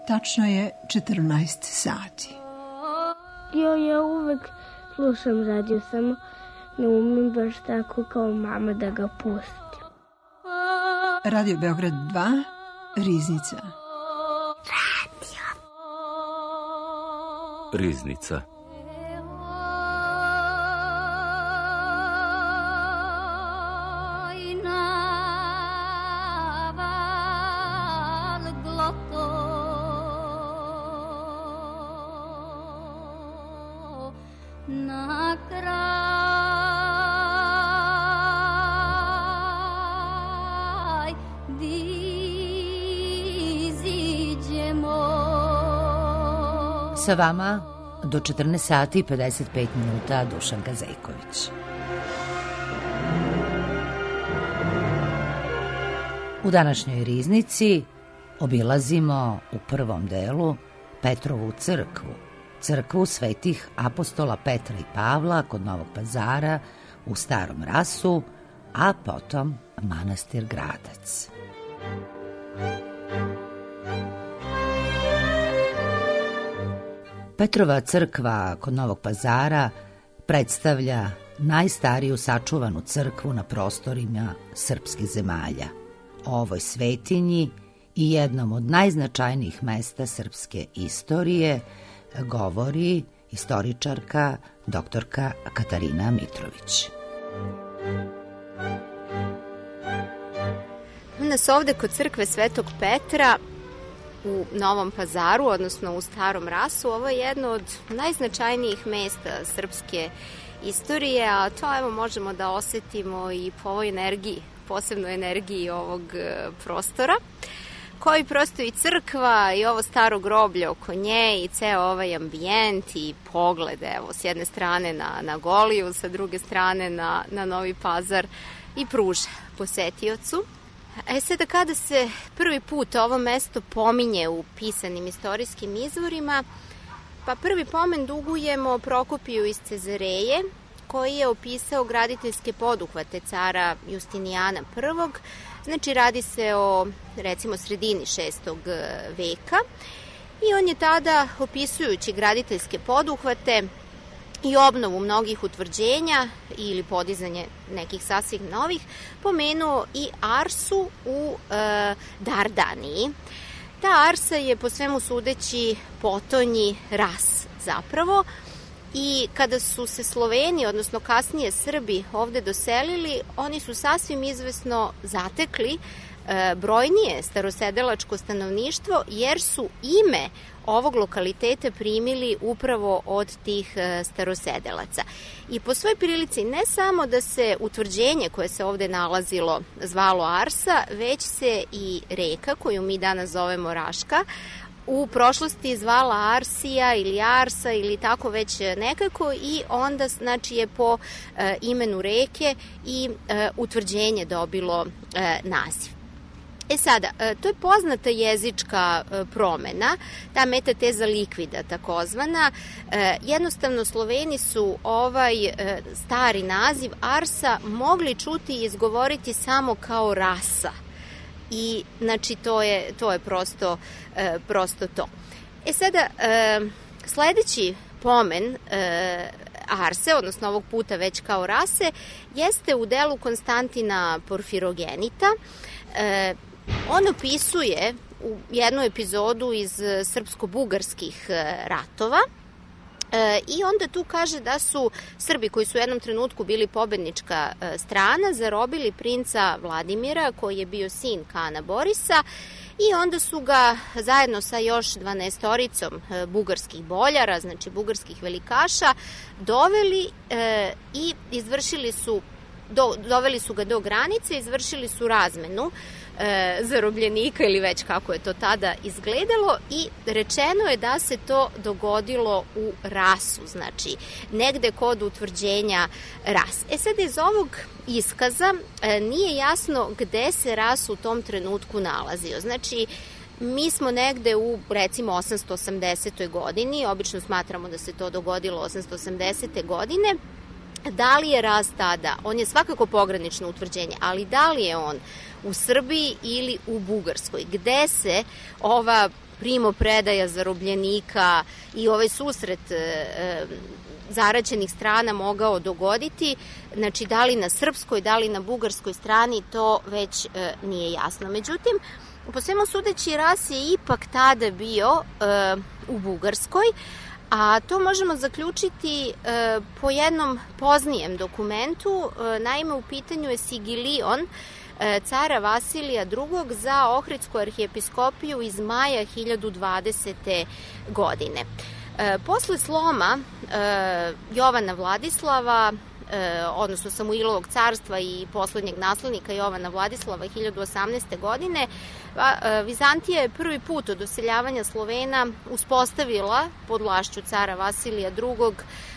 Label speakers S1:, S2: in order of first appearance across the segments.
S1: Tačno je 14 sati.
S2: Ja uvek slušam radio, samo ne umem baš tako kao mama da ga pustim.
S1: Radio Beograd 2, Riznica.
S3: Riznica.
S4: Sa vama do 14 sati i 55 minuta Dušanka Zejković. U današnjoj Riznici obilazimo u prvom delu Petrovu crkvu, crkvu svetih apostola Petra i Pavla kod Novog Pazara u Starom Rasu, a potom manastir Gradac. Petrova crkva kod Novog Pazara predstavlja najstariju sačuvanu crkvu na prostorima srpskih zemalja. O ovoj svetinji i jednom od najznačajnijih mesta srpske istorije govori istoričarka doktorka Katarina Mitrović.
S5: Nas ovde kod crkve Svetog Petra u Novom Pazaru, odnosno u Starom Rasu, ovo je jedno od najznačajnijih mesta srpske istorije, a to evo možemo da osetimo i po ovoj energiji, posebno energiji ovog prostora, koji prosto i crkva i ovo staro groblje oko nje i ceo ovaj ambijent i pogled, evo, s jedne strane na Goliju, sa druge strane na Novi Pazar i pruža posetiocu. Sada kada se prvi put ovo mesto pominje u pisanim istorijskim izvorima, pa prvi pomen dugujemo Prokopiju iz Cezareje, koji je opisao graditeljske poduhvate cara Justinijana I. Znači radi se o recimo sredini 6. veka i on je tada, opisujući graditeljske poduhvate i obnovu mnogih utvrđenja ili podizanje nekih sasvim novih, pomenuo i Arsu u Dardaniji. Ta Arsa je po svemu sudeći potonji Ras zapravo, i kada su se Sloveni, odnosno kasnije Srbi, ovde doselili, oni su sasvim izvesno zatekli brojnije starosedelačko stanovništvo, jer su ime ovog lokaliteta primili upravo od tih starosedelaca. I po svoj prilici ne samo da se utvrđenje koje se ovde nalazilo zvalo Arsa, već se i reka, koju mi danas zovemo Raška, u prošlosti zvala Arsija ili Arsa ili tako već nekako, i onda znači je po imenu reke i utvrđenje dobilo naziv. Sada, to je poznata jezička promena, ta metateza likvida takozvana. Jednostavno Sloveni su ovaj stari naziv Arsa mogli čuti i izgovoriti samo kao rasa. I znači to je prosto to. Sada, sledeći pomen Arse, odnosno ovog puta već kao rase, jeste u delu Konstantina Porfirogenita. On opisuje u jednu epizodu iz srpsko-bugarskih ratova i onda tu kaže da su Srbi, koji su u jednom trenutku bili pobednička strana, zarobili princa Vladimira, koji je bio sin Kana Borisa, i onda su ga zajedno sa još 12-oricom bugarskih boljara, znači bugarskih velikaša, doveli i doveli su ga do granice, izvršili su razmenu zarobljenika ili već kako je to tada izgledalo, i rečeno je da se to dogodilo u Rasu, znači negde kod utvrđenja Ras. Sad iz ovog iskaza nije jasno gde se Ras u tom trenutku nalazio. Znači mi smo negde u recimo 880. godini, obično smatramo da se to dogodilo 880. godine, Da li je ras tada, on je svakako pogranično utvrđenje, ali da li je on u Srbiji ili u Bugarskoj, gde se ova primopredaja zarobljenika i ovaj susret zaraćenih strana mogao dogoditi, znači da li na srpskoj, da li na bugarskoj strani, to već nije jasno. Međutim, po svemu sudeći, ras je ipak tada bio u Bugarskoj, a to možemo zaključiti po jednom poznijem dokumentu. Naime, u pitanju je Sigilion cara Vasilija II. Za Ohridsku arhijepiskopiju iz maja 1020. godine. Posle sloma Jovana Vladislava, odnosno Samuilovog carstva i poslednjeg naslednika Jovana Vladislava 1018. godine, Vizantija je prvi put od doseljavanja Slovena uspostavila pod vlašću cara Vasilija II.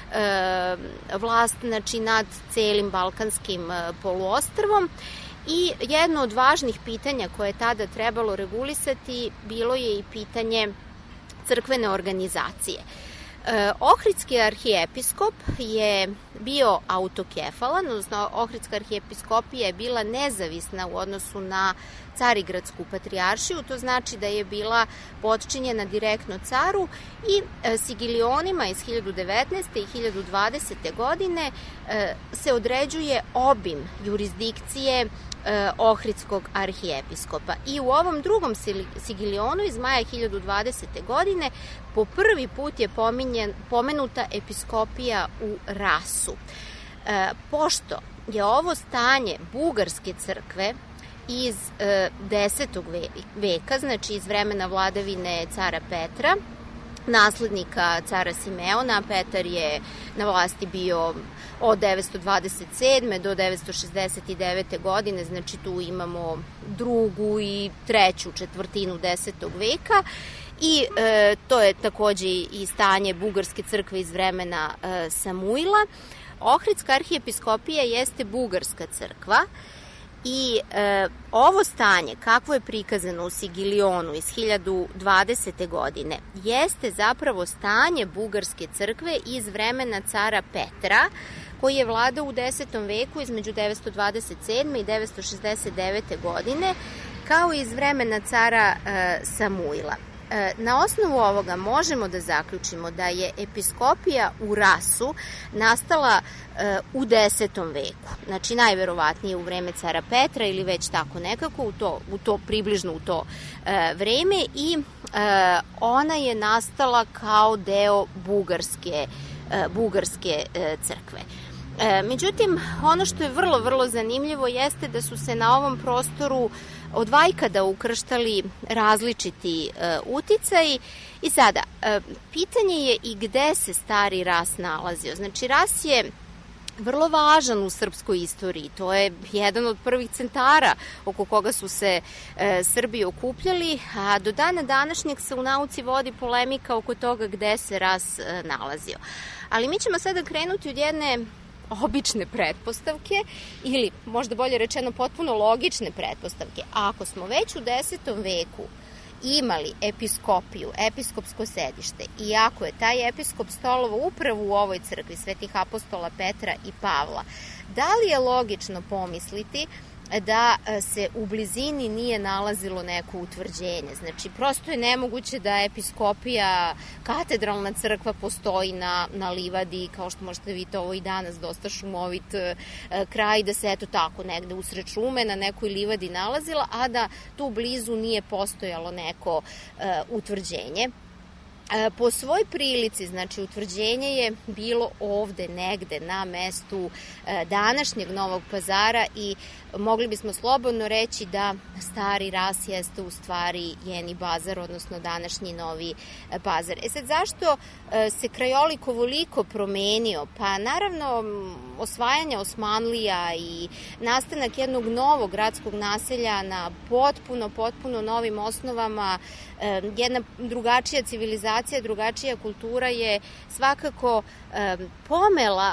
S5: Vlast, znači, nad celim Balkanskim poluostrvom. I jedno od važnih pitanja koje je tada trebalo regulisati bilo je i pitanje crkvene organizacije. Ohridski arhijepiskop je bio autokefalan, odnosno Ohridska arhijepiskopija je bila nezavisna u odnosu na Carigradsku patrijaršiju, to znači da je bila potčinjena direktno caru i Sigilionima iz 1019. i 1020. godine se određuje obim jurisdikcije Ohridskog arhijepiskopa. I u ovom drugom Sigilionu iz maja 1020. godine po prvi put je pomenuta episkopija u Rasu. Pošto je ovo stanje bugarske crkve iz 10. veka, znači iz vremena vladavine cara Petra, naslednika cara Simeona, Petar je na vlasti bio od 927. do 969. godine, znači tu imamo drugu i treću četvrtinu 10. veka i to je takođe i stanje bugarske crkve iz vremena Samuila. Ohridska arhijepiskopija jeste bugarska crkva i ovo stanje, kakvo je prikazano u Sigilionu iz 1020. godine, jeste zapravo stanje bugarske crkve iz vremena cara Petra, koji je vladao u 10. veku između 927. i 969. godine, kao i iz vremena cara Samuila. Na osnovu ovoga možemo da zaključimo da je episkopija u Rasu nastala u 10. veku, znači najverovatnije u vreme cara Petra ili već tako nekako približno u to vreme i ona je nastala kao deo bugarske crkve. Međutim, ono što je vrlo, vrlo zanimljivo jeste da su se na ovom prostoru od vajkada ukrštali različiti uticaji i sada, pitanje je i gde se stari Ras nalazio. Znači, Ras je vrlo važan u srpskoj istoriji. To je jedan od prvih centara oko koga su se Srbi okupljali, a do dana današnjeg se u nauci vodi polemika oko toga gde se Ras nalazio. Ali mi ćemo sada krenuti od jedne obične pretpostavke ili možda bolje rečeno potpuno logične pretpostavke. Ako smo već u 10. veku imali episkopiju, episkopsko sedište i ako je taj episkop stolovao upravo u ovoj crkvi svetih apostola Petra i Pavla, da li je logično pomisliti da se u blizini nije nalazilo neko utvrđenje? Znači, prosto je nemoguće da episkopija, katedralna crkva postoji na livadi, kao što možete vidjeti, ovo i danas dosta šumovit kraj, da se eto tako negde usred šume na nekoj livadi nalazila, a da tu blizu nije postojalo neko utvrđenje. Po svoj prilici, znači, utvrđenje je bilo ovde negde na mestu današnjeg Novog Pazara i mogli bismo slobodno reći da stari Ras jeste u stvari Jeni Bazar, odnosno današnji Novi Pazar. Sad, zašto se krajolik ovoliko promenio? Pa naravno, osvajanje Osmanlija i nastanak jednog novog gradskog naselja na potpuno novim osnovama, jedna drugačija civilizacija, drugačija kultura je svakako pomela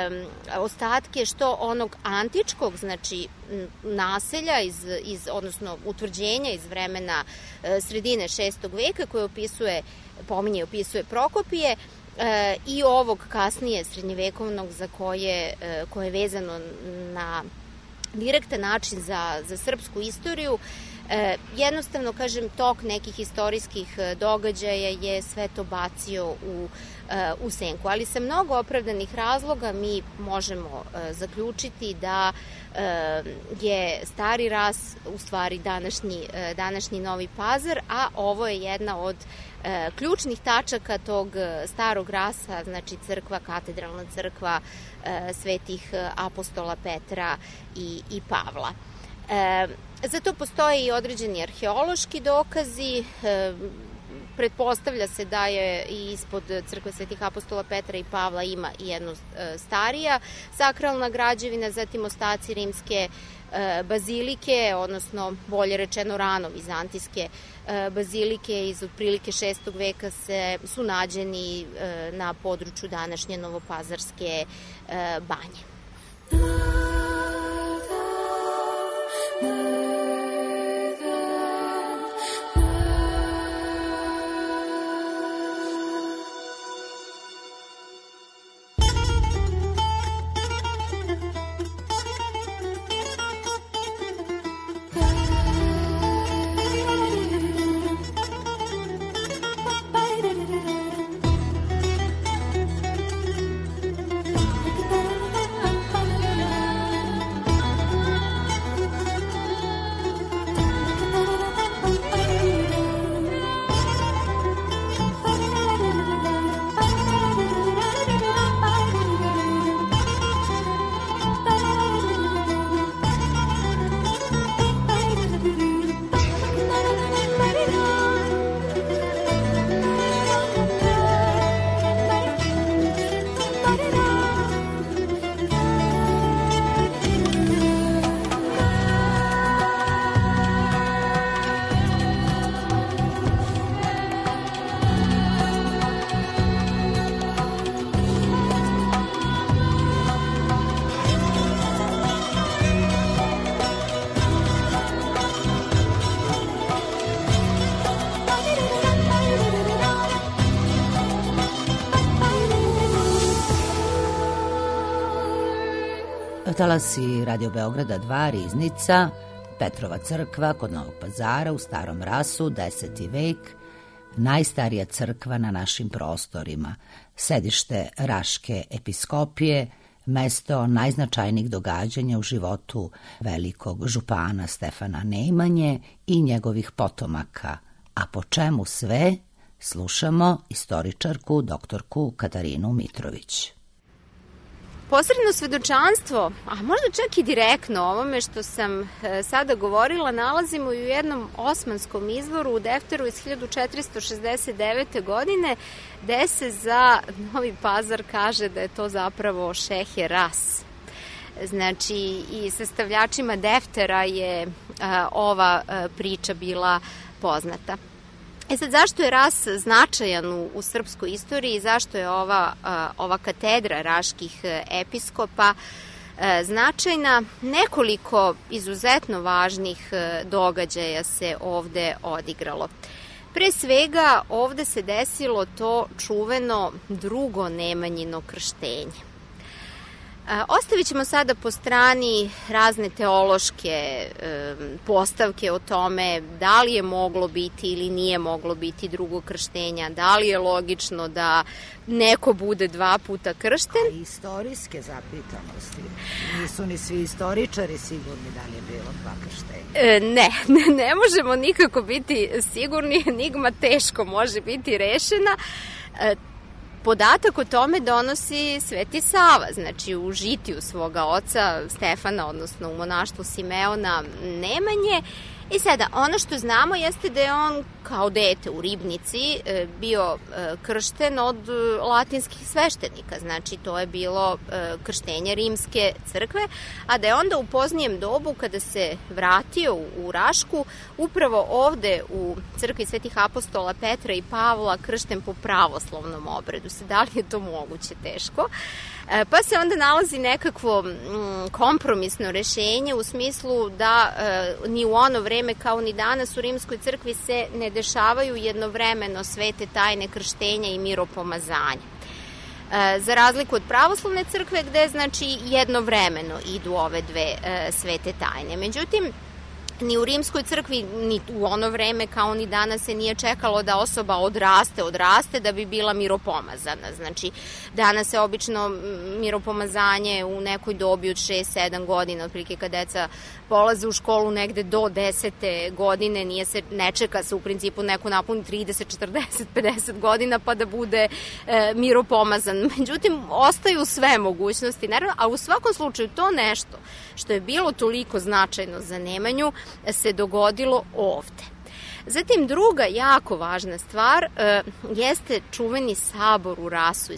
S5: ostatke što onog antičkog, znači naselja odnosno utvrđenja iz vremena sredine 6. veka koje opisuje Prokopije i ovog kasnije srednjevekovnog za koje je vezano na direktan način za srpsku istoriju, jednostavno, kažem, tok nekih istorijskih događaja je sve to bacio u senku. Ali sa mnogo opravdanih razloga mi možemo zaključiti da je Stari Ras u stvari današnji Novi Pazar, a ovo je jedna od ključnih tačaka tog Starog Rasa, znači crkva, katedralna crkva svetih apostola Petra i Pavla. Za to postoje i određeni arheološki dokazi. Pretpostavlja se da je ispod crkve svetih apostola Petra i Pavla ima i jedna starija sakralna građevina, zatim ostaci rimske bazilike, odnosno bolje rečeno rano vizantijske bazilike iz otprilike 6. veka su nađeni na području današnje Novopazarske banje.
S4: Talasi Radio Beograda 2, Riznica, Petrova crkva kod Novog Pazara u Starom Rasu, 10. vek, najstarija crkva na našim prostorima, sedište Raške episkopije, mesto najznačajnijih događanja u životu velikog župana Stefana Nemanje i njegovih potomaka. A po čemu sve, slušamo istoričarku doktorku Katarinu Mitrović.
S5: Posredno svedočanstvo, a možda čak i direktno ovome što sam sada govorila, nalazimo u jednom osmanskom izvoru u defteru iz 1469. godine, gde se za Novi Pazar kaže da je to zapravo Šehe Ras. Znači, i sastavljačima deftera je ova priča bila poznata. Sad, zašto je Ras značajan u srpskoj istoriji i zašto je ova katedra raških episkopa značajna? Nekoliko izuzetno važnih događaja se ovde odigralo. Pre svega, ovde se desilo to čuveno drugo Nemanjino krštenje. Ostavit ćemo sada po strani razne teološke postavke o tome da li je moglo biti ili nije moglo biti drugo krštenja, da li je logično da neko bude 2 puta kršten.
S4: A istorijske zapitanosti. Nisu ni svi istoričari sigurni da li je bilo 2 krštenja.
S5: Ne možemo nikako biti sigurni, enigma teško može biti rešena. Podatak o tome donosi Sveti Sava, znači u žitiju svoga oca Stefana, odnosno u monaštvu Simeona Nemanje. I sada, ono što znamo jeste da je on kao dete u Ribnici bio kršten od latinskih sveštenika, znači to je bilo krštenje rimske crkve, a da je onda u poznijem dobu kada se vratio u Rašku, upravo ovde u crkvi svetih apostola Petra i Pavla kršten po pravoslavnom obredu. Da li je to moguće? Teško. Pa se onda nalazi nekakvo kompromisno rešenje u smislu da ni u ono vreme kao ni danas u rimskoj crkvi se ne dešavaju jednovremeno svete tajne krštenja i miropomazanja. za razliku od pravoslavne crkve gde znači jednovremeno idu ove dve svete tajne. Međutim, ni u rimskoj crkvi, ni u ono vreme kao ni danas se nije čekalo da osoba odraste da bi bila miropomazana. Znači, danas se obično miropomazanje u nekoj dobi od 6-7 godina, otprilike kad deca polaze u školu negde do 10. godine, ne čeka se u principu neko napuni 30, 40, 50 godina pa da bude miropomazan. Međutim, ostaju sve mogućnosti, naravno, a u svakom slučaju to nešto što je bilo toliko značajno za Nemanju se dogodilo ovde. Zatim, druga jako važna stvar jeste čuveni sabor u Rasu iz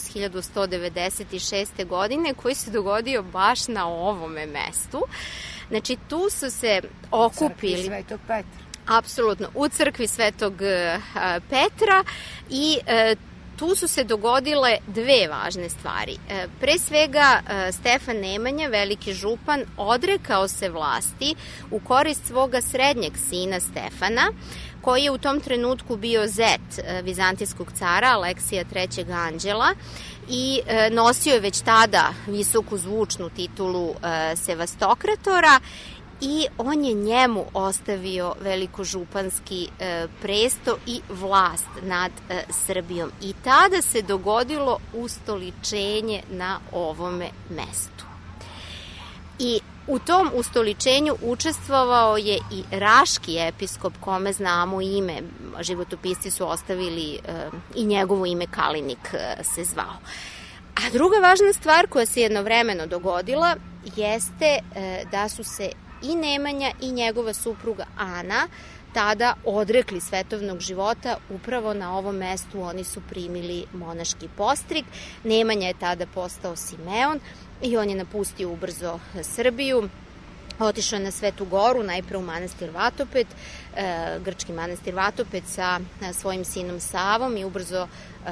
S5: 1196. godine koji se dogodio baš na ovome mestu. Znači, tu su se okupili...
S4: Crkvi Svetog Petra.
S5: Apsolutno, u crkvi Svetog Petra i tu su se dogodile dve važne stvari. Pre svega, Stefan Nemanja, veliki župan, odrekao se vlasti u korist svoga srednjeg sina Stefana, koji je u tom trenutku bio zet vizantijskog cara Aleksija III. Anđela i nosio je već tada visoku zvučnu titulu sevastokratora i on je njemu ostavio velikožupanski presto i vlast nad Srbijom. I tada se dogodilo ustoličenje na ovome mestu. I u tom ustoličenju učestvovao je i raški episkop, kome znamo ime, životopisci su ostavili i njegovo ime Kalinik se zvao. A druga važna stvar koja se jednovremeno dogodila jeste da su se i Nemanja i njegova supruga Ana tada odrekli svetovnog života. Upravo na ovom mestu oni su primili monaški postrig. Nemanja je tada postao Simeon i on je napustio ubrzo Srbiju. Otišao je na Svetu Goru, najpre u manastir Vatoped, grčki manastir Vatoped sa svojim sinom Savom i ubrzo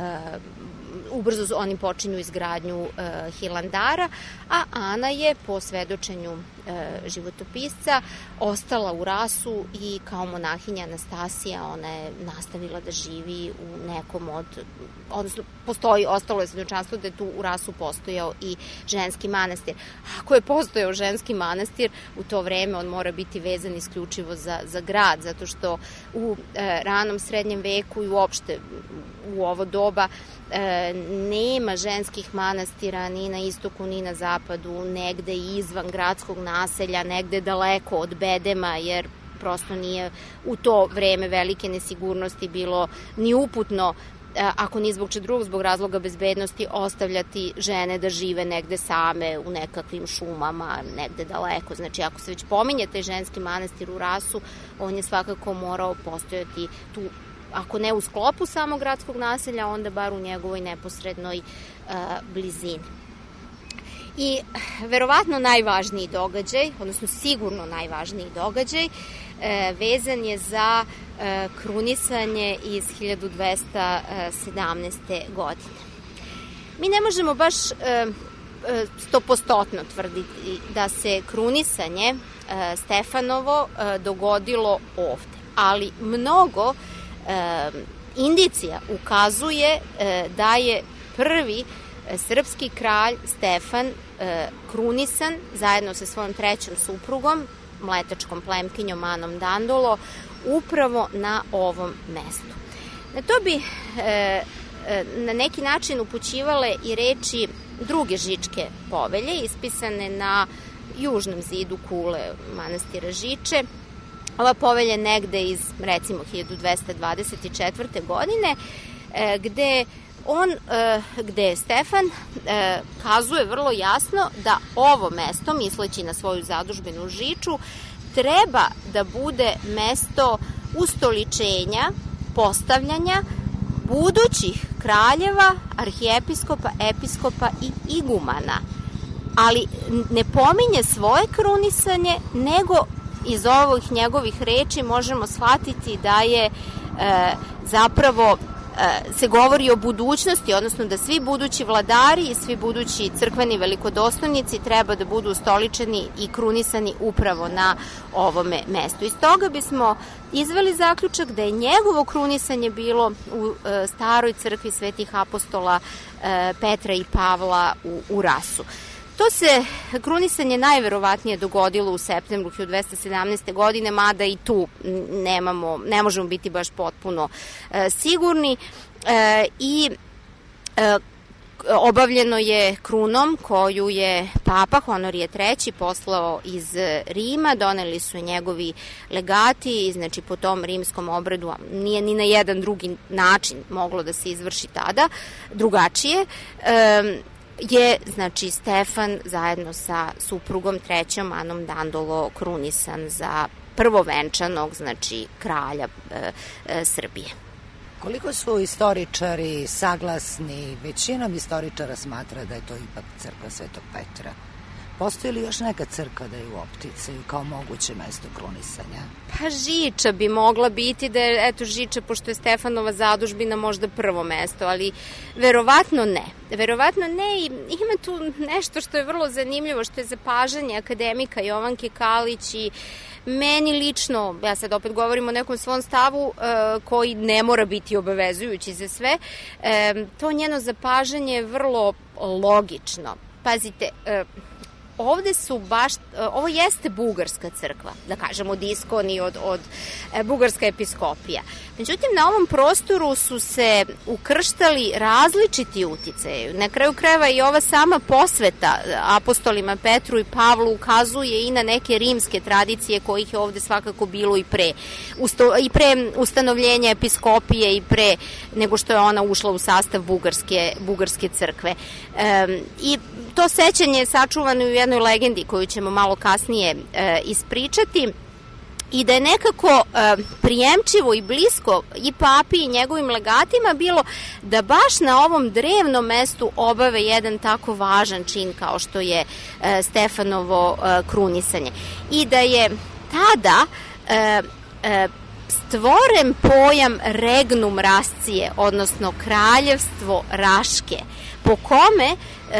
S5: oni počinju izgradnju Hilandara, a Ana je po svedočenju životopisca ostala u Rasu i kao monahinja Anastasija ona je nastavila da živi u nekom odnosno ostalo je svedočanstvo da je tu u Rasu postojao i ženski manastir. Ako je postojao ženski manastir, u to vreme on mora biti vezan isključivo za grad, zato što u ranom srednjem veku i uopšte u ovo doba nema ženskih manastira ni na istoku ni na zapadu, negde izvan gradskog naselja, negde daleko od bedema, jer prosto nije u to vreme velike nesigurnosti bilo ni uputno, ako ni zbog drugog, zbog razloga bezbednosti, ostavljati žene da žive negde same u nekakvim šumama, negde daleko. Znači, ako se već pominje taj ženski manastir u Rasu, on je svakako morao postojati tu, ako ne u sklopu samog gradskog naselja, onda bar u njegovoj neposrednoj blizini. I verovatno najvažniji događaj, odnosno sigurno najvažniji događaj, vezan je za krunisanje iz 1217. godine. Mi ne možemo baš 100% tvrditi da se krunisanje Stefanovo dogodilo ovde, ali mnogo indicija ukazuje da je prvi srpski kralj Stefan krunisan zajedno sa svojom trećom suprugom, mletačkom plemkinjom Anom Dandolo, upravo na ovom mestu. Na to bi na neki način upućivale i reči druge Žičke povelje, ispisane na južnom zidu kule manastira Žiče. Ova povelja negde iz, recimo, 1224. godine, gde Stefan kazuje vrlo jasno da ovo mesto, misleći na svoju zadužbenu Žiču, treba da bude mesto ustoličenja, postavljanja budućih kraljeva, arhijepiskopa, episkopa i igumana. Ali ne pominje svoje krunisanje, nego iz ovih njegovih reči možemo shvatiti da je zapravo se govori o budućnosti, odnosno da svi budući vladari i svi budući crkveni velikodostojnici treba da budu ustoličeni i krunisani upravo na ovome mestu. Iz toga bismo izveli zaključak da je njegovo krunisanje bilo u staroj crkvi svetih apostola Petra i Pavla u Rasu. To se krunisanje najverovatnije dogodilo u septembru 1217. godine, mada i tu ne možemo biti baš potpuno sigurni, i obavljeno je krunom koju je Papa Honorije III poslao iz Rima, doneli su njegovi legati i znači po tom rimskom obredu nije ni na jedan drugi način moglo da se izvrši tada drugačije. Je, znači, Stefan zajedno sa suprugom trećom Anom Dandolo krunisan za prvovenčanog, znači, kralja Srbije.
S4: Koliko su istoričari saglasni, većinom istoričara smatra da je to ipak crkva Svetog Petra. Postoji li još neka crkva da je u opticaju kao moguće mesto krunisanja?
S5: Pa Žiča bi mogla biti, da je, eto, Žiča, pošto je Stefanova zadužbina, možda prvo mesto, ali verovatno ne. Verovatno ne, i ima tu nešto što je vrlo zanimljivo, što je zapažanje akademika Jovanke Kalić i meni lično, ja sad opet govorim o nekom svom stavu koji ne mora biti obavezujući za sve, to njeno zapažanje je vrlo logično. Pazite, ovo jeste bugarska crkva, da kažemo diskoni od bugarska episkopija. Međutim, na ovom prostoru su se ukrštali različiti uticaji. Na kraju krajeva i ova sama posveta apostolima Petru i Pavlu ukazuje i na neke rimske tradicije kojih je ovde svakako bilo i pre ustanovljenja episkopije i pre nego što je ona ušla u sastav bugarske crkve. I to sećanje je sačuvano u jednoj legendi koju ćemo malo kasnije ispričati, i da je nekako prijemčivo i blisko i papi i njegovim legatima bilo da baš na ovom drevnom mestu obave jedan tako važan čin kao što je Stefanovo krunisanje. I da je tada stvoren pojam regnum Rascije, odnosno kraljevstvo Raške, po kome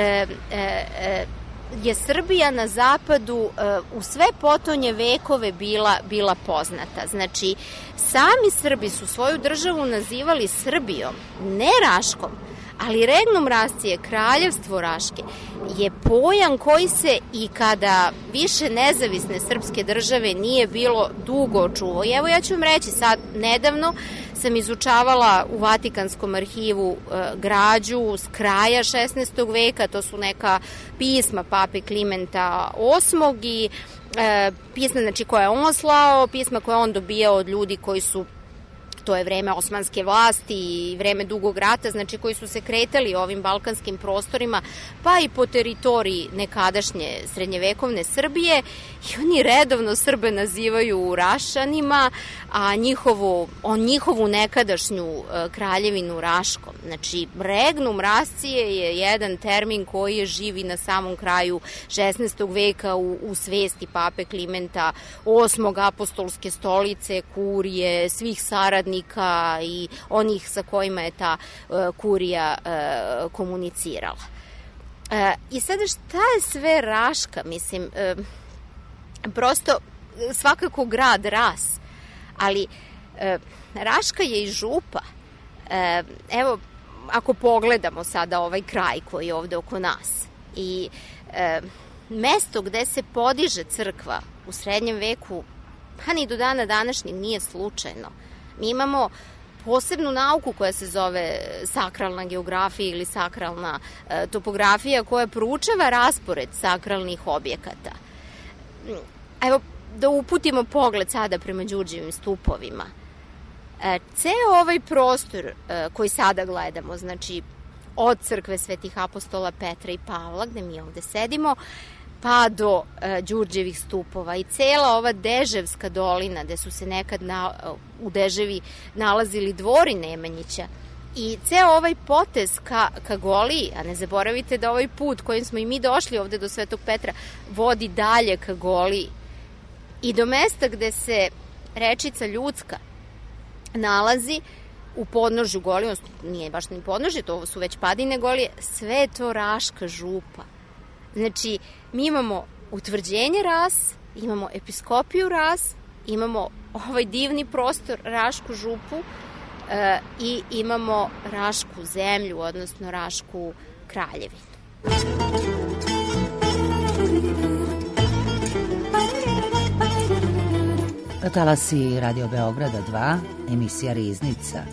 S5: je Srbija na zapadu u sve potonje vekove bila poznata. Znači, sami Srbi su svoju državu nazivali Srbijom, ne Raškom, ali regnum Rascije, kraljevstvo Raške, je pojam koji se i kada više nezavisne srpske države nije bilo dugo očuvao. I evo ja ću vam reći, sad nedavno sam izučavala u Vatikanskom arhivu građu s kraja 16. veka, to su neka pisma pape Klimenta VIII i pisma, znači, koje je on slao, pisma koje on dobijao od ljudi koji su, to je vreme osmanske vlasti i vreme Dugog rata, znači koji su se kretali ovim balkanskim prostorima, pa i po teritoriji nekadašnje srednjevekovne Srbije, i oni redovno Srbe nazivaju Rašanima, a njihovu nekadašnju kraljevinu Raškom. Znači, regnum Rascije je jedan termin koji je živi na samom kraju 16. veka u svesti pape Klimenta VIII, apostolske stolice, kurije, svih saradnika i onih sa kojima je ta kurija komunicirala. I sada šta je sve Raška? Mislim, prosto svakako grad Ras, ali Raška je i župa. Evo, ako pogledamo sada ovaj kraj koji je ovde oko nas i mesto gde se podiže crkva u srednjem veku, pa ni do dana današnjeg nije slučajno. Mi imamo posebnu nauku koja se zove sakralna geografija ili sakralna topografija, koja proučava raspored sakralnih objekata. Evo, da uputimo pogled sada prema Đurđevim stupovima. Ceo ovaj prostor koji sada gledamo, znači od crkve svetih apostola Petra i Pavla, gde mi ovde sedimo, pa do Đurđevih stupova i cela ova Deževska dolina, gde su se nekad u Deževi nalazili dvori Nemanjića, i ceo ovaj potez ka Goliji, a ne zaboravite da ovaj put kojim smo i mi došli ovde do Svetog Petra vodi dalje ka Goliji i do mesta gde se rečica Ljudska nalazi, u podnožju Golije, nije baš ni podnožje, to su već padine Golije, sve je to Raška župa. Znači, mi imamo utvrđenje Ras, imamo episkopiju Ras, imamo ovaj divni prostor, Rašku župu, i imamo Rašku zemlju, odnosno Rašku kraljevinu.
S4: Talasi Radio Beograda 2, emisija Riznica.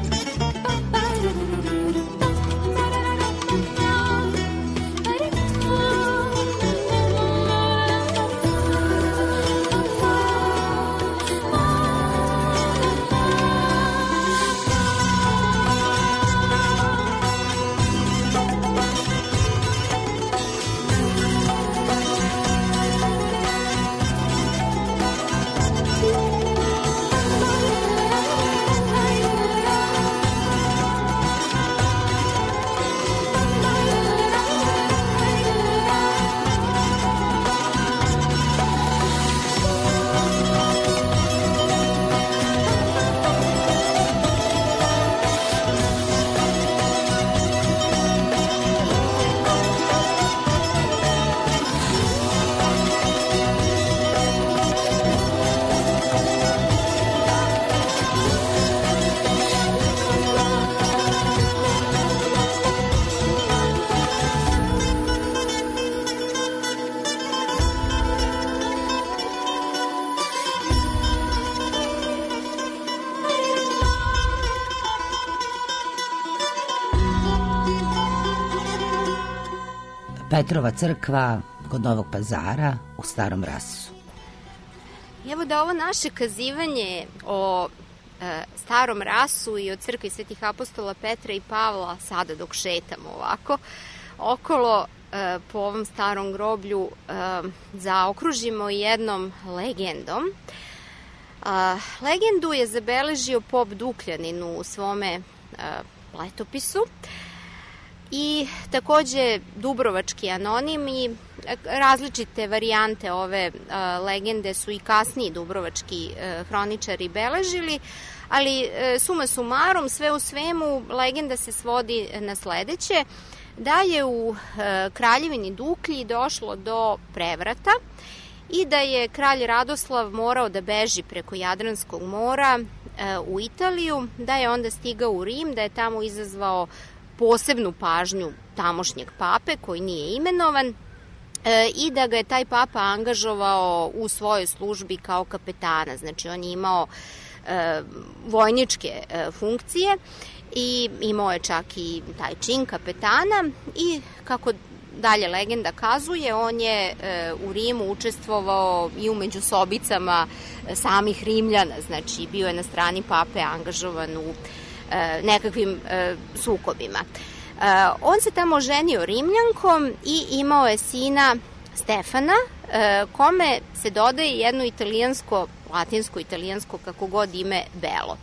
S4: Petrova crkva kod Novog Pazara u Starom Rasu.
S5: Evo da ovo naše kazivanje o Starom Rasu i o crkvi Svetih apostola Petra i Pavla, sada dok šetamo ovako okolo po ovom starom groblju, zaokružimo jednom legendom. Legendu je zabeležio pop Dukljanin u svome letopisu i takođe Dubrovački anonim, i različite varijante ove legende su i kasniji dubrovački hroničari beležili, ali suma sumarum, sve u svemu, legenda se svodi na sledeće: da je u kraljevini Duklji došlo do prevrata i da je kralj Radoslav morao da beži preko Jadranskog mora u Italiju, da je onda stigao u Rim, da je tamo izazvao posebnu pažnju tamošnjeg pape koji nije imenovan i da ga je taj papa angažovao u svojoj službi kao kapetana. Znači, on je imao vojničke funkcije i imao je čak i taj čin kapetana i, kako dalje legenda kazuje, on je u Rimu učestvovao i u međusobicama samih Rimljana, znači bio je na strani pape angažovan u nekakvim sukobima. On se tamo ženio Rimljankom i imao je sina Stefana, kome se dodaje jedno italijansko, latinsko-italijansko, kako god ime, Belo.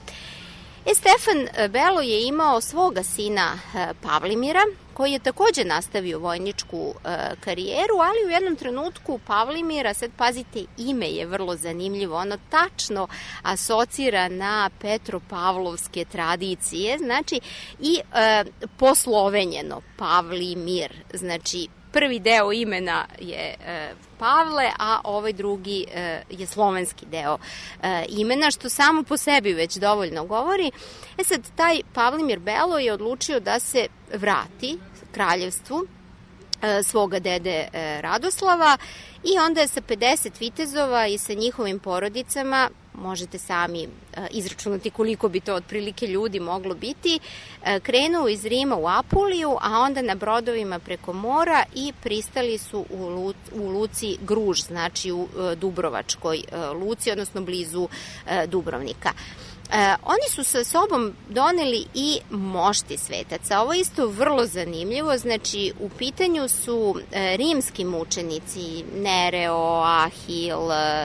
S5: Stefan Belo je imao svoga sina Pavlimira, koji je takođe nastavio vojničku karijeru, ali u jednom trenutku Pavlimira, sad pazite, ime je vrlo zanimljivo, ono tačno asocira na petropavlovske tradicije, znači i poslovenjeno Pavlimir, znači prvi deo imena je Pavle, a ovaj drugi je slovenski deo imena, što samo po sebi već dovoljno govori. Sad, taj Pavlimir Belo je odlučio da se vrati kraljevstvu svoga dede Radoslava i onda je sa 50 vitezova i sa njihovim porodicama, možete sami izračunati koliko bi to otprilike ljudi moglo biti, krenuo iz Rima u Apuliju, a onda na brodovima preko mora i pristali su u luci Gruž, znači u Dubrovačkoj luci, odnosno blizu Dubrovnika. Oni su sa sobom doneli i mošti svetaca. Ovo je isto vrlo zanimljivo, znači u pitanju su rimski mučenici Nereo, Ahil,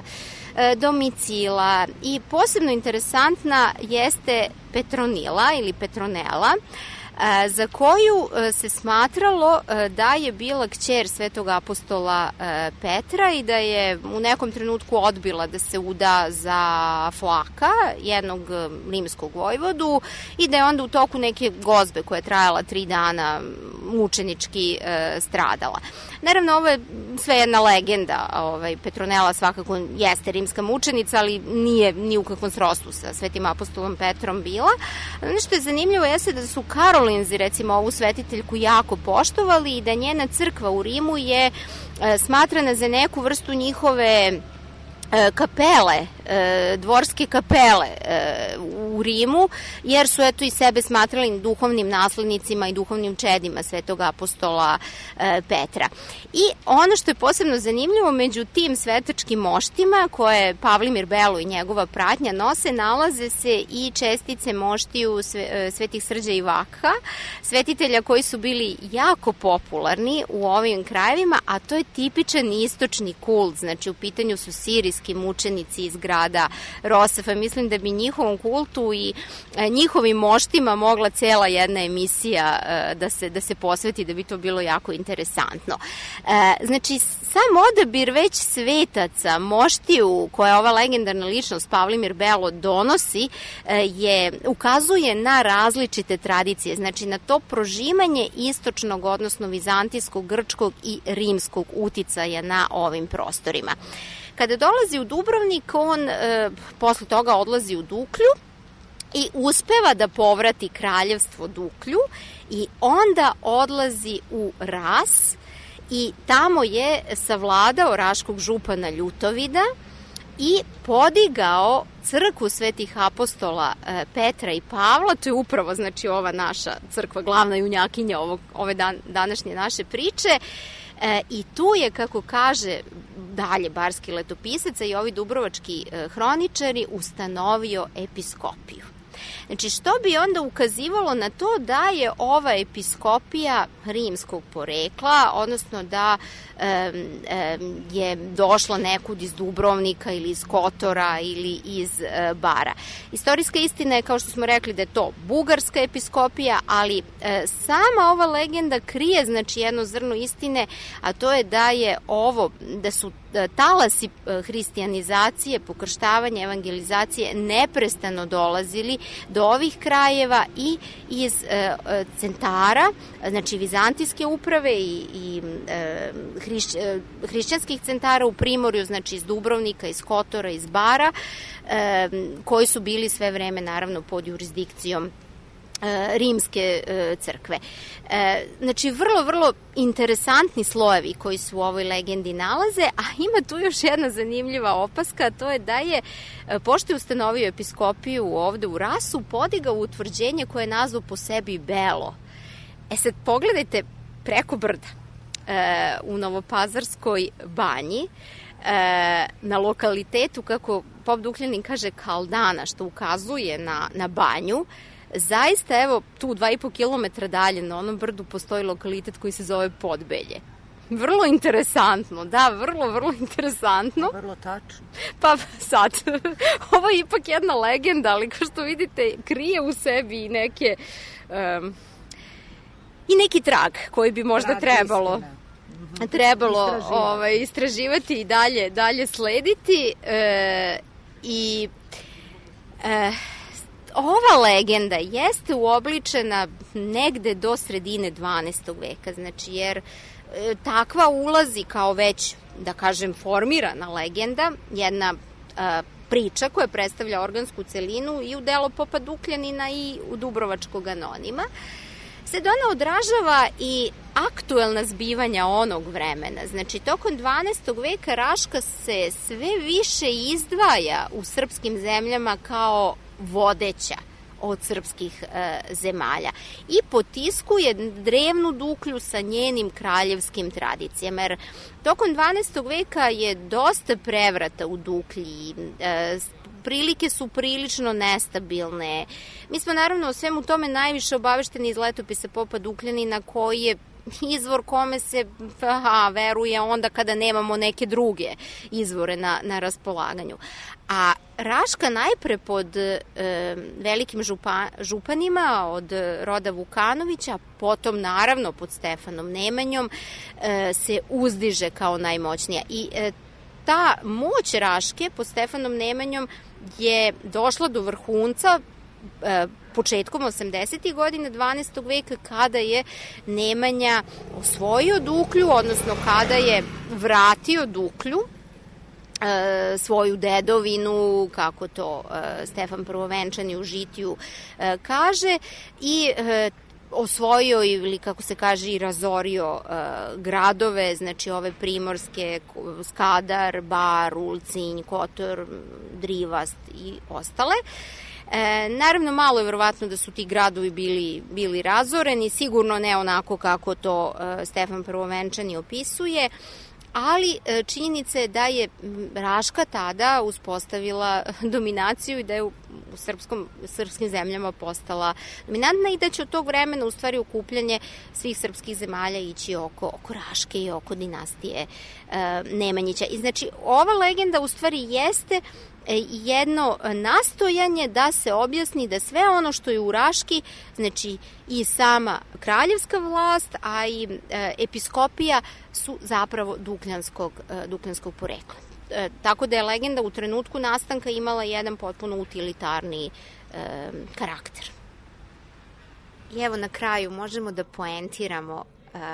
S5: Domicila i posebno interesantna jeste Petronila ili Petronela, za koju se smatralo da je bila kćer svetog apostola Petra i da je u nekom trenutku odbila da se uda za Flaka, jednog rimskog vojvodu, i da je onda u toku neke gozbe koja je trajala 3 dana mučenički stradala. Naravno, ovo je sve jedna legenda. Petronela svakako jeste rimska mučenica, ali nije ni u kakvom srodstvu sa svetim apostolom Petrom bila. Ono što je zanimljivo jeste da su Karolinzi, recimo, ovu svetiteljku jako poštovali i da njena crkva u Rimu je smatrana za neku vrstu njihove kapele, dvorske kapele u Rimu, jer su eto i sebe smatrali duhovnim naslednicima i duhovnim čedima svetog apostola Petra. I ono što je posebno zanimljivo, među tim svetačkim moštima koje Pavlimir Belo i njegova pratnja nose, nalaze se i čestice moštiju svetih Srđa i Vakha, svetitelja koji su bili jako popularni u ovim krajevima, a to je tipičan istočni kult, znači u pitanju su sirijski mučenici iz grada Rosafa. Mislim da bi njihovom kultu i njihovim moštima mogla cela jedna emisija da se posveti, da bi to bilo jako interesantno. Znači, sam odabir već svetaca, moštiju koje ova legendarna ličnost Pavlimir Belo donosi, ukazuje na različite tradicije, znači na to prožimanje istočnog, odnosno vizantijskog, grčkog i rimskog uticaja na ovim prostorima. Kada dolazi u Dubrovnik, on posle toga odlazi u Duklju i uspeva da povrati kraljevstvo Duklju i onda odlazi u Ras i tamo je savladao raškog župana Ljutovida i podigao crkvu svetih apostola Petra i Pavla. To je upravo, znači, ova naša crkva, glavna junjakinja ove današnje naše priče. I tu je, kako kaže dalje barski letopisac i ovi dubrovački hroničari, ustanovio episkopiju. Znači, što bi onda ukazivalo na to da je ova episkopija rimskog porekla, odnosno da je došla nekud iz Dubrovnika ili iz Kotora ili iz Bara. Istorijska istina je, kao što smo rekli, da je to bugarska episkopija, ali sama ova legenda krije, znači, jedno zrno istine, a to je da su talasi hristijanizacije, pokrštavanja, evangelizacije neprestano dolazili do ovih krajeva i iz centara, znači vizantijske uprave i hrišćanskih centara u Primorju, znači iz Dubrovnika, iz Kotora, iz Bara, koji su bili sve vreme naravno pod jurisdikcijom rimske crkve. Znači, vrlo, vrlo interesantni slojevi koji su u ovoj legendi nalaze, a ima tu još jedna zanimljiva opaska, to je da je, pošto je ustanovio episkopiju ovde u Rasu, podigao utvrđenje koje je nazvao po sebi Belo. Sad, pogledajte preko brda, u Novopazarskoj banji, na lokalitetu, kako pop Dukljanin kaže, Kaldana, što ukazuje na banju. Zaista, evo, tu 2,5 kilometra dalje na onom brdu postoji lokalitet koji se zove Podbelje. Vrlo interesantno, da, vrlo interesantno.
S4: Vrlo tačno.
S5: Pa sad, ovo je ipak jedna legenda, ali kao što vidite, krije u sebi i neki trag koji bi možda trebalo istraživati i dalje slediti. Ova legenda jeste uobličena negde do sredine 12. veka, znači, jer takva ulazi kao već, da kažem, formirana legenda, jedna priča koja predstavlja organsku celinu i u delo popa Dukljanina i u Dubrovačkog anonima. Sad ona odražava i aktuelna zbivanja onog vremena. Znači, tokom 12. veka Raška se sve više izdvaja u srpskim zemljama kao vodeća od srpskih zemalja i potiskuje drevnu Duklju sa njenim kraljevskim tradicijama. Jer tokom 12. veka je dosta prevrata u Duklji, prilike su prilično nestabilne. Mi smo naravno o svemu tome najviše obavešteni iz letopisa popa Dukljanina, koji je izvor kome se veruje onda kada nemamo neke druge izvore na raspolaganju. A Raška najpre pod velikim županima od roda Vukanovića, potom naravno pod Stefanom Nemanjom se uzdiže kao najmoćnija. I ta moć Raške pod Stefanom Nemanjom je došla do vrhunca početkom 80. godina 12. veka kada je Nemanja osvojio Duklju, odnosno kada je vratio Duklju, svoju dedovinu, kako to Stefan Prvovenčani u Žitiju kaže, i osvojio ili, kako se kaže, i razorio gradove, znači ove primorske, Skadar, Bar, Ulcinj, Kotor, Drivast i ostale. Naravno, malo je verovatno da su ti gradovi bili razoreni, sigurno ne onako kako to Stefan Prvovenčani opisuje, ali činjenica je da je Raška tada uspostavila dominaciju i da je u srpskim zemljama postala dominantna i da će od tog vremena u stvari okupljanje svih srpskih zemalja ići oko Raške i oko dinastije Nemanjića. I znači ova legenda u stvari jeste jedno nastojanje da se objasni da sve ono što je u Raški, znači i sama kraljevska vlast, a i episkopija su zapravo dukljanskog porekla. Tako da je legenda u trenutku nastanka imala jedan potpuno utilitarni karakter. I evo na kraju možemo da poentiramo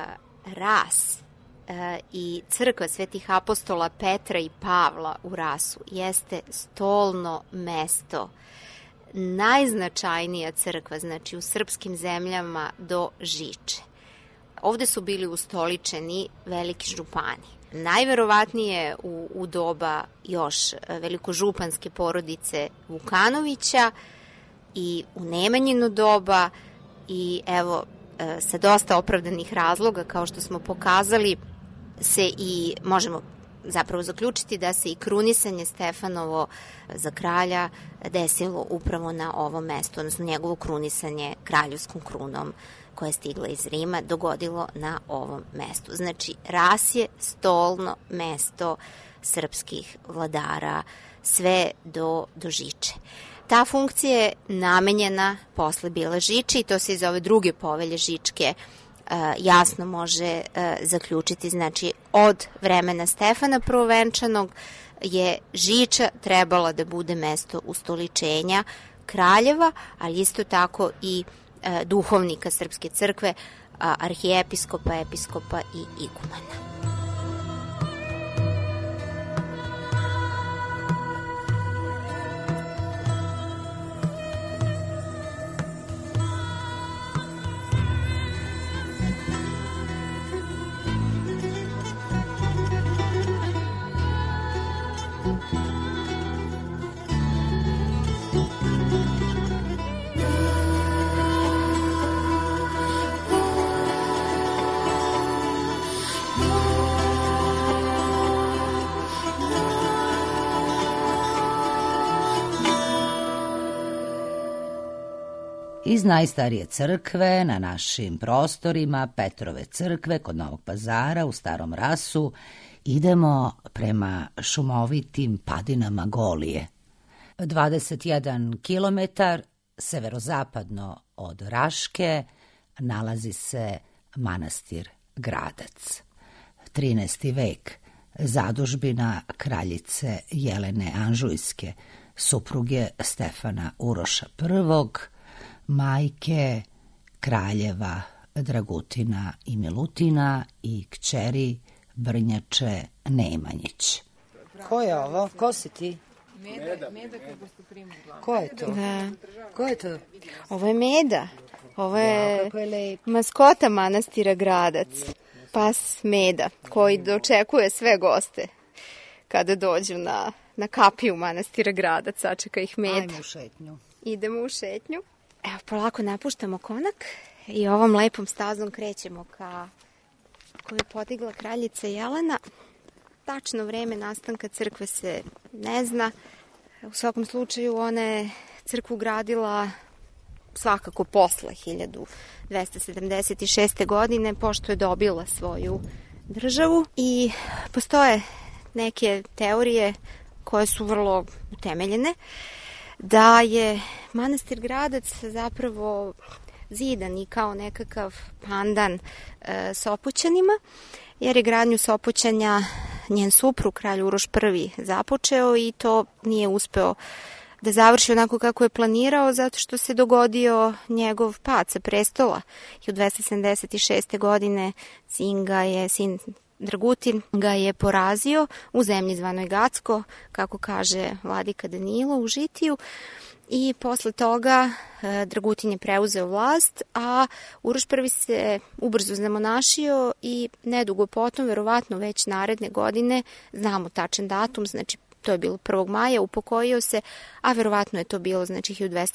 S5: Ras i crkva Svetih apostola Petra i Pavla u Rasu jeste stolno mesto, najznačajnija crkva, znači u srpskim zemljama do Žiče. Ovde su bili ustoličeni veliki župani. Najverovatnije u doba još velikožupanske porodice Vukanovića i u Nemanjino doba i evo sa dosta opravdanih razloga, kao što smo pokazali, se i možemo zapravo zaključiti da se i krunisanje Stefanovo za kralja desilo upravo na ovom mestu, odnosno njegovo krunisanje kraljevskom krunom koja je stigla iz Rima dogodilo na ovom mestu. Znači, Ras je stolno mesto srpskih vladara sve do Žiče. Ta funkcija je namenjena posle bila Žiče i to se iz ove druge povelje Žičke jasno može zaključiti. Znači, od vremena Stefana Prvovenčanog je Žiča trebala da bude mesto ustoličenja kraljeva, ali isto tako i duhovnika Srpske crkve, arhijepiskopa, episkopa i igumana.
S4: Iz najstarije crkve na našim prostorima, Petrove crkve kod Novog Pazara u Starom Rasu, idemo prema šumovitim padinama Golije. 21 kilometar severozapadno od Raške nalazi se manastir Gradac. 13. vek, zadužbina kraljice Jelene Anžujske, supruge Stefana Uroša I, majke kraljeva Dragutina i Milutina i kćeri Brnjače Nemanjić.
S3: Ko je ovo? Ko si ti?
S6: Meda kako ste primogla.
S3: Ko je to?
S5: Da.
S3: Ko je to?
S5: Ovo je Meda. Ovo je maskota manastira Gradac. Pas Meda, koji dočekuje sve goste kada dođu na kapiju manastira Gradac. Sačeka ih Meda.
S3: Ajmo u šetnju.
S5: Idemo u šetnju. Evo, polako napuštamo konak i ovom lepom stazom krećemo ka koju je podigla kraljica Jelena. Tačno vreme nastanka crkve se ne zna. U svakom slučaju ona je crkvu gradila svakako posle 1276. godine, pošto je dobila svoju državu. I postoje neke teorije koje su vrlo utemeljene, da je manastir Gradac zapravo zidan i kao nekakav pandan Sopoćanima, jer je gradnju Sopoćanja njen suprug, kralj Uroš I, započeo i to nije uspeo da završi onako kako je planirao, zato što se dogodio njegov pad sa prestola. I u 276. godine sin Dragutin ga je porazio u zemlji zvanoj Gacko, kako kaže vladika Danilo u Žitiju, i posle toga Dragutin je preuzeo vlast, a Uroš I se ubrzo zamonašio i nedugo potom, verovatno već naredne godine, znamo tačan datum, znači to je bilo 1. maja, upokojio se, a verovatno je to bilo znači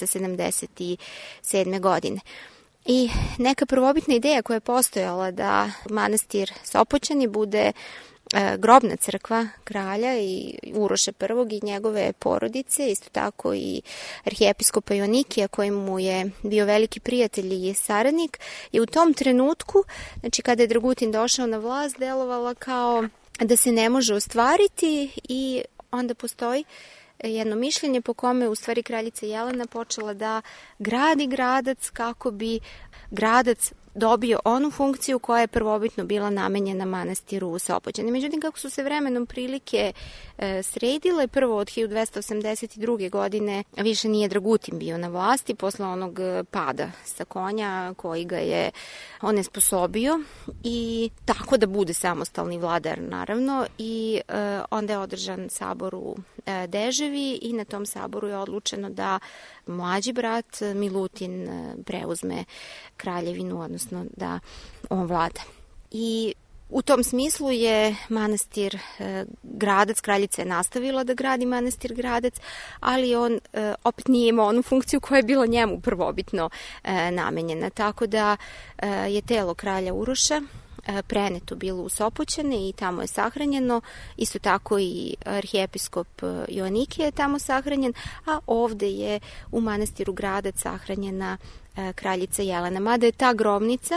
S5: 1277. godine. I neka prvobitna ideja koja je postojala da manastir Sopoćani bude grobna crkva kralja i Uroša I i njegove porodice, isto tako i arhijepiskopa Joanikija, koji mu je bio veliki prijatelj i saradnik, je u tom trenutku, znači kada je Dragutin došao na vlast, delovala kao da se ne može ostvariti i onda postoji jedno mišljenje po kome u stvari kraljica Jelena počela da gradi Gradac kako bi Gradac dobio onu funkciju koja je prvobitno bila namenjena manastiru Sopoćani. Međutim, kako su se vremenom prilike sredile, prvo od 1282. godine više nije Dragutin bio na vlasti posle onog pada sa konja koji ga je onesposobio i tako da bude samostalni vladar naravno i onda je održan sabor u Deževi i na tom saboru je odlučeno da mlađi brat Milutin preuzme kraljevinu, odnosno da on vlada. I u tom smislu je manastir Gradac, kraljica je nastavila da gradi manastir Gradac, ali on opet nije imao onu funkciju koja je bila njemu prvobitno namenjena. Tako da je telo kralja Uroša preneto bilo u Sopoćane i tamo je sahranjeno, isto tako i arhijepiskop Joanikije je tamo sahranjen, a ovde je u manastiru Gradac sahranjena kraljica Jelena. Mada je ta grobnica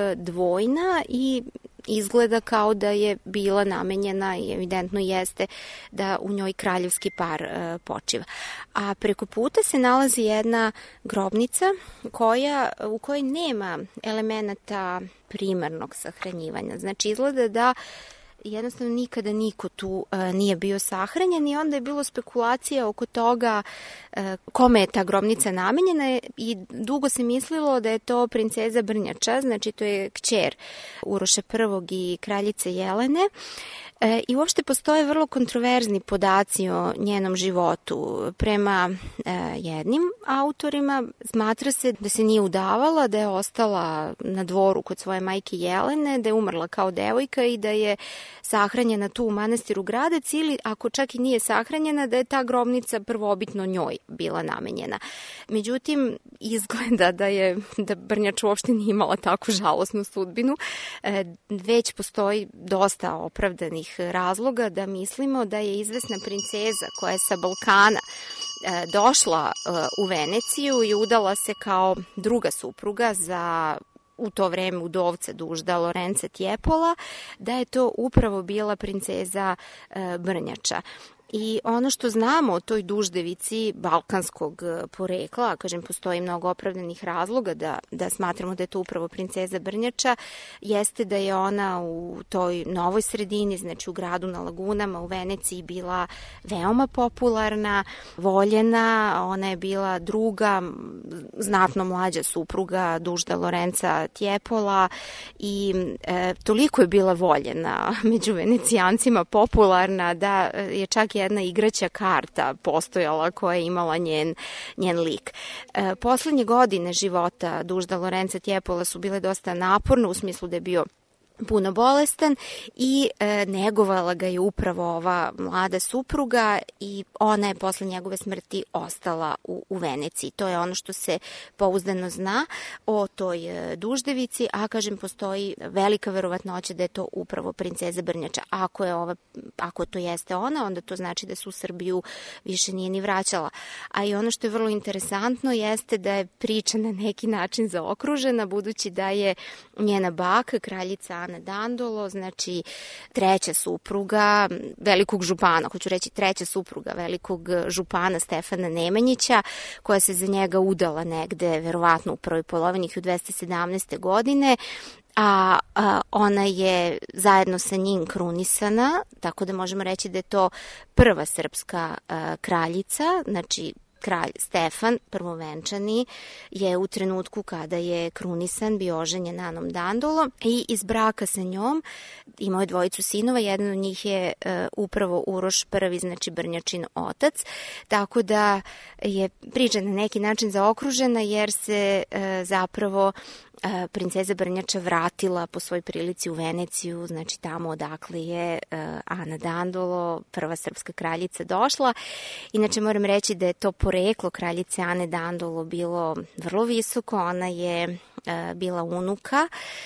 S5: dvojna i izgleda kao da je bila namenjena i evidentno jeste da u njoj kraljevski par počiva. A preko puta se nalazi jedna grobnica u kojoj nema elemenata primarnog sahranjivanja. Znači izgleda da jednostavno nikada niko tu nije bio sahranjen i onda je bilo spekulacija oko toga kome je ta grobnica namenjena i dugo se mislilo da je to princeza Brnjača, znači to je kćer Uroša I i kraljice Jelene. I uopšte postoje vrlo kontroverzni podaci o njenom životu. Prema jednim autorima smatra se da se nije udavala, da je ostala na dvoru kod svoje majke Jelene, da je umrla kao devojka i da je sahranjena tu u manastiru Gradac ili ako čak i nije sahranjena da je ta grobnica prvobitno njoj bila namenjena. Međutim, izgleda da Brnjač uopšte nije imala takvu žalosnu sudbinu. Već postoji dosta opravdanih razloga da mislimo da je izvesna princeza koja je sa Balkana došla u Veneciju i udala se kao druga supruga za u to vreme udovca dužda Lorenca Tjepola, da je to upravo bila princeza Brnjača. I ono što znamo o toj duždevici balkanskog porekla, kažem, postoji mnogo opravdanih razloga da smatramo da je to upravo princeza Brnjača, jeste da je ona u toj novoj sredini, znači u gradu na Lagunama, u Veneciji, bila veoma popularna, voljena, ona je bila druga, znatno mlađa supruga dužda Lorenca Tjepola i toliko je bila voljena među Venecijancima, popularna, da je čak jedna igraća karta postojala koja je imala njen lik. Poslednje godine života dužda Lorenca Tjepola su bile dosta naporne u smislu da je bio puno bolestan i negovala ga je upravo ova mlada supruga i ona je posle njegove smrti ostala u Veneciji. To je ono što se pouzdano zna o toj duždevici, a kažem, postoji velika verovatnoća da je to upravo princeza Brnjača. Ako to jeste ona, onda to znači da se u Srbiju više nije ni vraćala. A i ono što je vrlo interesantno jeste da je priča na neki način zaokružena, budući da je njena baka, kraljica Ana Dandolo, znači treća supruga velikog župana, hoću reći treća supruga velikog župana Stefana Nemanjića, koja se za njega udala negde, verovatno u prvoj polovini 1217. godine, a ona je zajedno sa njim krunisana, tako da možemo reći da je to prva srpska kraljica, znači kralj Stefan, prvovenčani, je u trenutku kada je krunisan bio oženjen Anom Dandolo i iz braka sa njom imao je dvojicu sinova, jedan od njih je upravo Uroš I, znači Brnjačin otac, tako da je priča na neki način zaokružena jer se zapravo princeza Brnjača vratila po svoj prilici u Veneciju, znači tamo odakle je Ana Dandolo, prva srpska kraljica, došla. Inače moram reći da je to poreklo kraljice Ane Dandolo bilo vrlo visoko, ona je bila unuka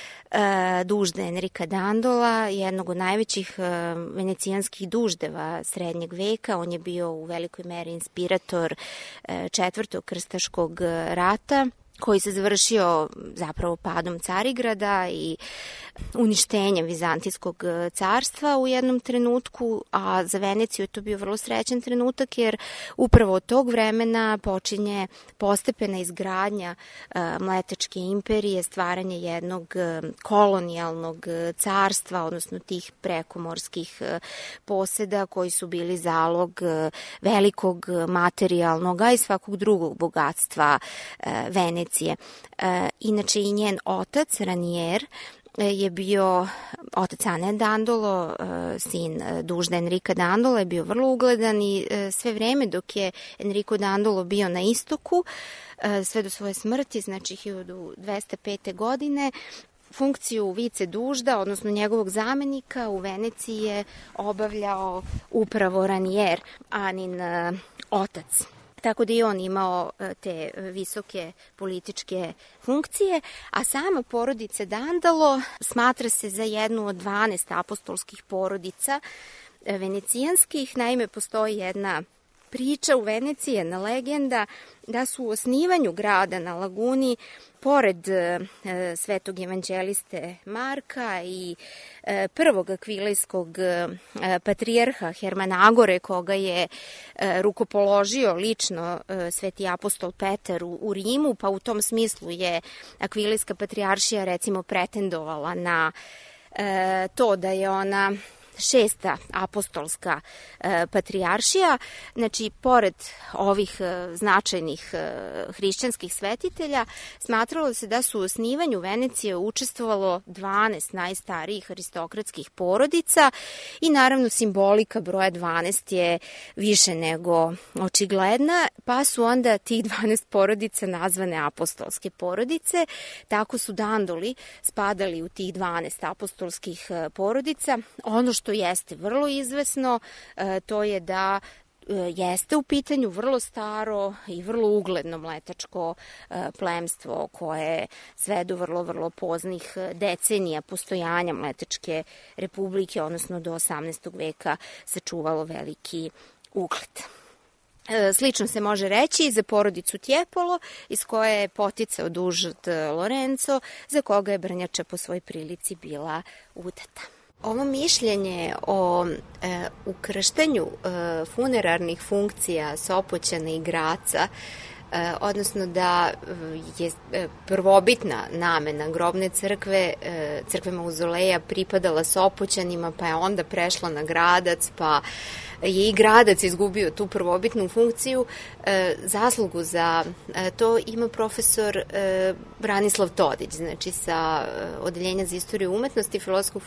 S5: dužde Enrika Dandola, jednog od najvećih venecijanskih duždeva srednjeg veka. On je bio u velikoj meri inspirator Četvrtog krstaškog rata, koji se završio zapravo padom Carigrada i uništenjem Vizantijskog carstva u jednom trenutku, a za Veneciju je to bio vrlo srećan trenutak jer upravo od tog vremena počinje postepena izgradnja Mletačke imperije, stvaranje jednog kolonijalnog carstva, odnosno tih prekomorskih poseda koji su bili zalog velikog materijalnog, a i svakog drugog bogatstva Venecije. Inače i njen otac, Ranier, je bio otac Ane Dandolo, sin dužda Enrika Dandola, je bio vrlo ugledan i sve vreme dok je Enrico Dandolo bio na istoku, sve do svoje smrti, znači 1205. godine, funkciju vice dužda, odnosno njegovog zamenika u Veneciji je obavljao upravo Ranier, Anin otac. Tako da i on imao te visoke političke funkcije, a sama porodica Dandolo smatra se za jednu od 12 apostolskih porodica venecijanskih. Naime, postoji jedna priča u Veneciji, jedna legenda, da su u osnivanju grada na laguni, pored svetog evanđeliste Marka i prvog akvilejskog patrijarha Hermanagore, koga je rukopoložio lično sveti apostol Petar u Rimu, pa u tom smislu je akvilejska patrijaršija recimo pretendovala na to da je ona šesta apostolska patrijaršija. Znači, pored ovih značajnih hrišćanskih svetitelja, smatralo se da su u osnivanju Venecije učestvovalo 12 najstarijih aristokratskih porodica i naravno simbolika broja 12 je više nego očigledna, pa su onda tih 12 porodica nazvane apostolske porodice. Tako su Dandoli spadali u tih 12 apostolskih porodica. Ono što jeste vrlo izvesno, to je da jeste u pitanju vrlo staro i vrlo ugledno mletačko plemstvo koje sve do vrlo poznih decenija postojanja Mletačke republike, odnosno do 18. veka, sačuvalo veliki ugled. Slično se može reći i za porodicu Tjepolo, iz koje je poticao dužd Lorenzo, za koga je Brnjača po svojoj prilici bila udata. Ovo mišljenje o ukrštanju funerarnih funkcija Sopoćana i Graca, odnosno da je prvobitna namena grobne crkve, crkve mauzoleja, pripadala Sopoćanima, pa je onda prešla na Gradac, pa je i Gradac izgubio tu prvobitnu funkciju. Zaslugu za to ima profesor Branislav Todić, znači sa Odeljenja za istoriju umetnosti Filozofskog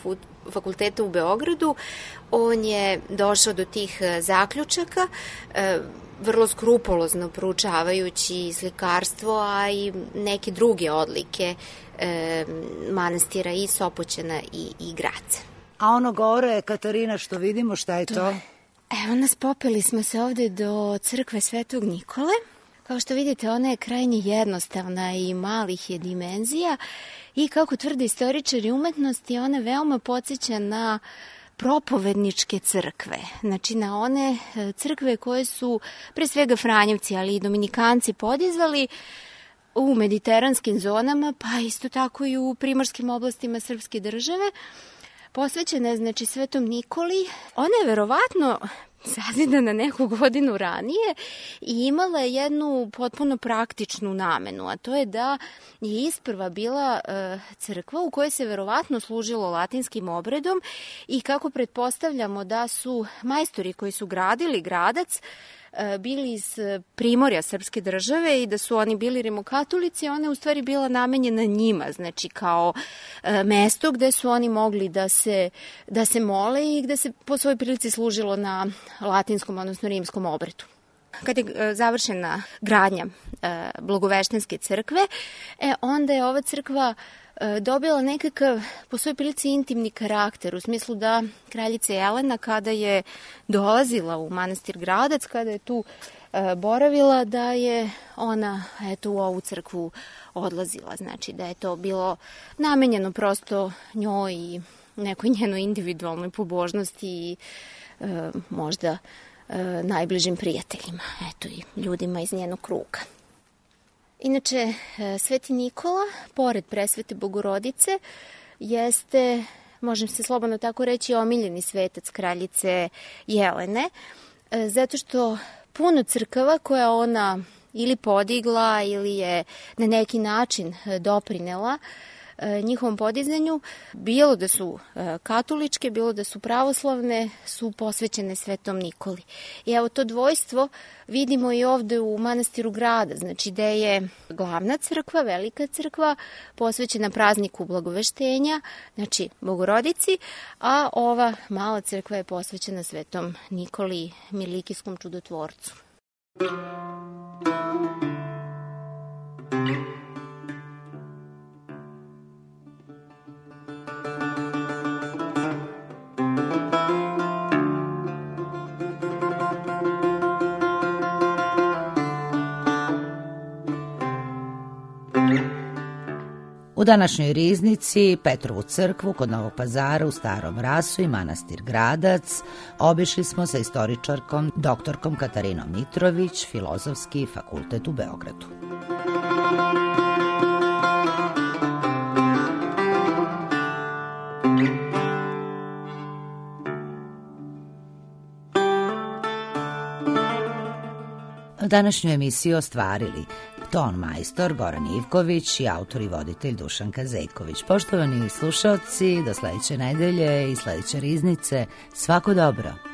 S5: fakulteta u Beogradu. On je došao do tih zaključaka. vrlo skrupulozno proučavajući slikarstvo, a i neke druge odlike manastira i Sopoćana i Graca.
S4: A ono gore, Katarina, što vidimo, šta je to?
S5: Evo nas, popeli smo se ovde do crkve Svetog Nikole. Kao što vidite, ona je krajnje jednostavna i malih je dimenzija i kako tvrde istoričari umetnosti, ona veoma podsjeća na propovedničke crkve, znači na one crkve koje su pre svega Franjevci, ali i Dominikanci podizali u mediteranskim zonama, pa isto tako i u primorskim oblastima srpske države. Posvećena je, znači, Svetom Nikoli. Ona je verovatno sazidana neku godinu ranije i imala je jednu potpuno praktičnu namenu, a to je da je isprva bila crkva u kojoj se verovatno služilo latinskim obredom i kako pretpostavljamo da su majstori koji su gradili Gradac bili iz primorja srpske države i da su oni bili rimokatolici, ona je u stvari bila namenjena njima, znači kao mesto gde su oni mogli da se mole i gde se po svojoj prilici služilo na latinskom, odnosno rimskom obredu. Kad je završena gradnja Blagoveštenske crkve, onda je ova crkva dobila nekakav po svojoj prilici intimni karakter, u smislu da kraljica Jelena kada je dolazila u manastir Gradac, kada je tu boravila, da je ona u ovu crkvu odlazila. Znači da je to bilo namenjeno prosto njoj i nekoj njenoj individualnoj pobožnosti i možda najbližim prijateljima, i ljudima iz njenog kruga. Inače, Sveti Nikola, pored Presvete Bogorodice, jeste, možem se slobodno tako reći, omiljeni svetac kraljice Jelene, zato što puno crkava koja ona ili podigla ili je na neki način doprinela njihovom podizanju, bilo da su katoličke, bilo da su pravoslavne, su posvećene Svetom Nikoli. I evo to dvojstvo vidimo i ovde u manastiru Grada, znači gde je glavna crkva, velika crkva, posvećena prazniku Blagoveštenja, znači Bogorodici, a ova mala crkva je posvećena Svetom Nikoli, Milikijskom čudotvorcu.
S4: U današnjoj riznici Petrovu crkvu kod Novog Pazara u Starom Rasu i manastir Gradac obišli smo sa istoričarkom doktorkom Katarinom Mitrović, Filozofski fakultet u Beogradu. Današnju emisiju ostvarili ton majstor Goran Ivković i autor i voditelj Dušanka Zejković. Poštovani slušaoci, do sledeće nedelje i sledeće riznice, svako dobro!